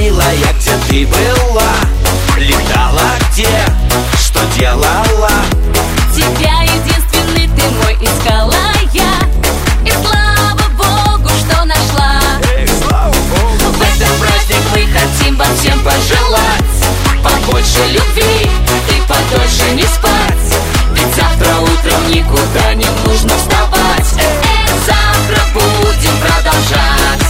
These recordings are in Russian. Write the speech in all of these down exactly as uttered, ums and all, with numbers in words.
милая, где ты была? Летала где? Что делала? Тебя единственный ты мой искала я. И слава Богу, что нашла. Эй, слава Богу. В этот праздник мы хотим вам всем пожелать побольше любви и подольше не спать. Ведь завтра утром никуда не нужно вставать. Эх, завтра будем продолжать.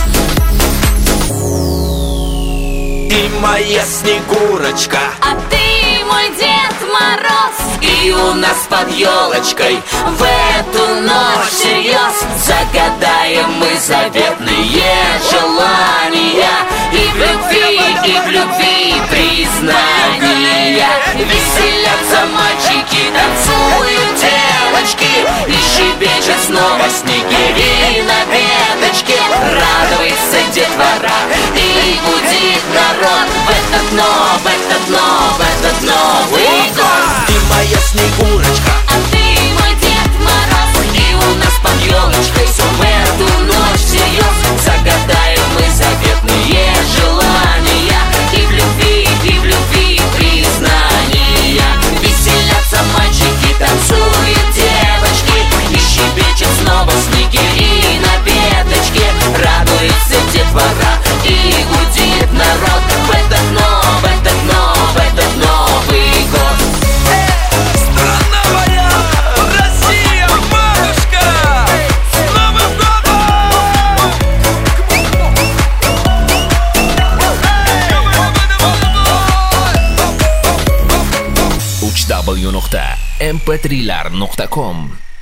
Ты моя Снегурочка, А ты мой Дед Мороз. и у нас под елочкой В эту ночь всерьез загадаем мы заветные желания. И в любви, и в любви признания. Веселятся мальчики, танцуют девочки, и щебечет снова снегири на веточке. Радуется детвора и будит народ в этот нов, в этот нов, в этот Новый год. Ты моя Снегурочка, А ты мой Дед Мороз. и у нас под елочкой все в эту ночь всерьез загадаем мы заветные желания. И в любви, и в любви признания. Веселятся мальчики, танцуют девочки, и щебечет снова снегири на веточке. Радуется детвора и гудит народ в этот нов, в этот нов, в этот Новый год. Страна моя, Россия, матушка, с Новым годом! uch w nuqta m p three lar nuqta com